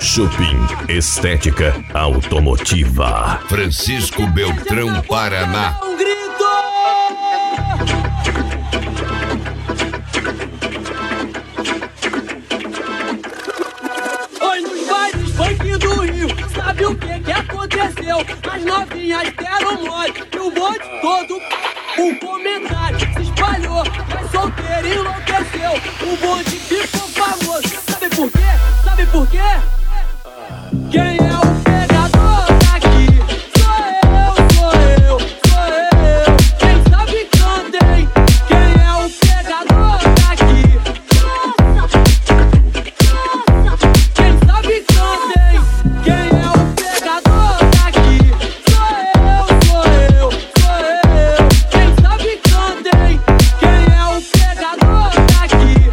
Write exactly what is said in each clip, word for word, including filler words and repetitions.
Shopping Estética Automotiva. Francisco Beltrão, Paraná. Um grito! Oi, nos bailes funk do Rio, sabe o que que aconteceu? As novinhas deram mole e o bonde todo. O comentário se espalhou, mas solteiro enlouqueceu. O bonde ficou famoso, sabe por quê? Sabe por quê? Quem é o pegador daqui? Sou eu, sou eu, sou eu. Quem sabe cantem. Quem é o pegador daqui? Quem sabe cantem. Quem é o pegador daqui? Sou eu, sou eu, sou eu. Quem sabe cantem. Quem é o pegador daqui?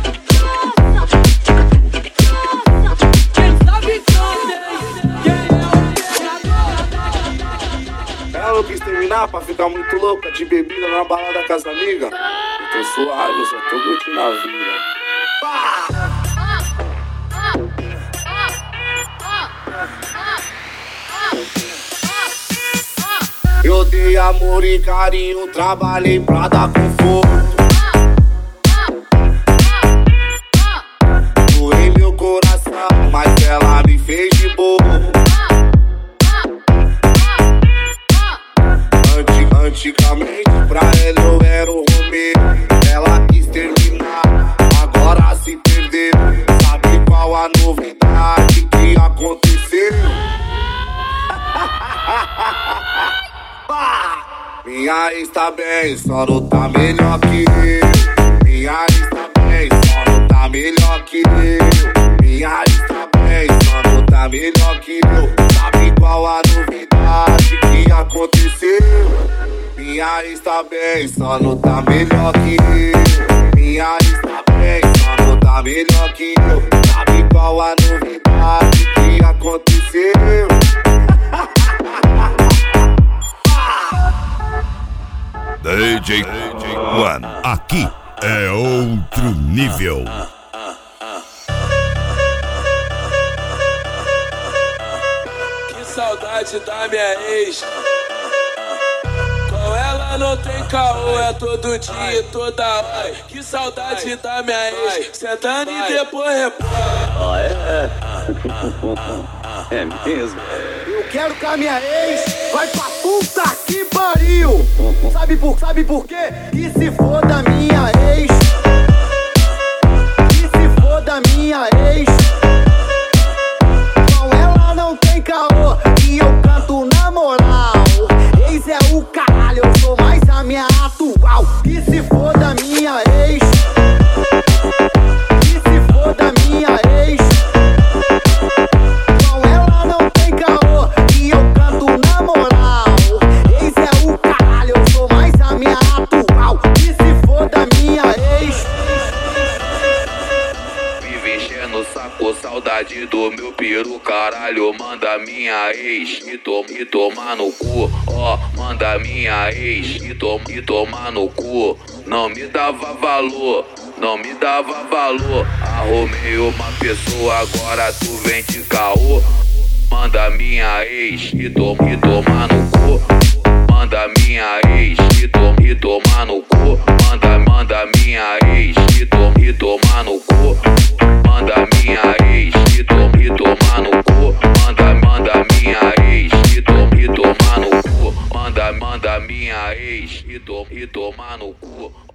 Quem sabe cantem. Ela não quis terminar pra ficar muito louca de bebida na balada com as amigas. Eu tô suave, eu só tô curtindo a vida. Eu dei amor e carinho, trabalhei pra dar conforto. Doei meu coração, mas ela me fez de bobo. Antigamente pra ela eu era o Romero. Ela quis terminar, agora se perdeu. Sabe qual a novidade que aconteceu? Minha ex tá bem, só não tá melhor que eu. Minha ex tá bem, só não tá melhor que eu. Minha ex tá bem, só não tá melhor que eu. Sabe qual a novidade que aconteceu? Minha ex tá bem, só não tá melhor que eu. Minha ex tá bem, só não tá melhor que eu. Sabe qual a novidade que aconteceu? D J One, aqui é outro nível. Que saudade da minha ex. Com ela não tem caô, é todo dia e toda hora. Que saudade da minha ex. Sentando e depois repõe. Ah, é? É mesmo? Eu quero que a minha ex vai pra puta que pariu. Sabe por, sabe por quê? Que se for da minha ex. Que se for da minha ex. Com ela não tem caô e eu canto na moral. Ex é o caralho, eu sou mais a minha atual. Que se for da minha ex. Que se for da minha ex. Com ela não tem caô e eu canto na moral. Ex é o caralho, eu sou mais a minha atual. Que se for da minha ex. Vive enchendo o saco, saudade do meu peru, caralho. Manda minha ex e, to e tomar no cu, ó. Manda minha ex e, to e tomar no cu. Não me dava valor, não me dava valor. Arrumei uma pessoa, agora tu vem de caô. Manda minha ex e, to e tomar no cu. Manda minha ex e, to e tomar no cu. Manda, manda minha ex e, to e tomar no cu. Manda minha ex e, to e tomar no cu. Manda, manda minha ex e, to e tomar no cu. Manda, manda minha ex e, to e tomar no cu.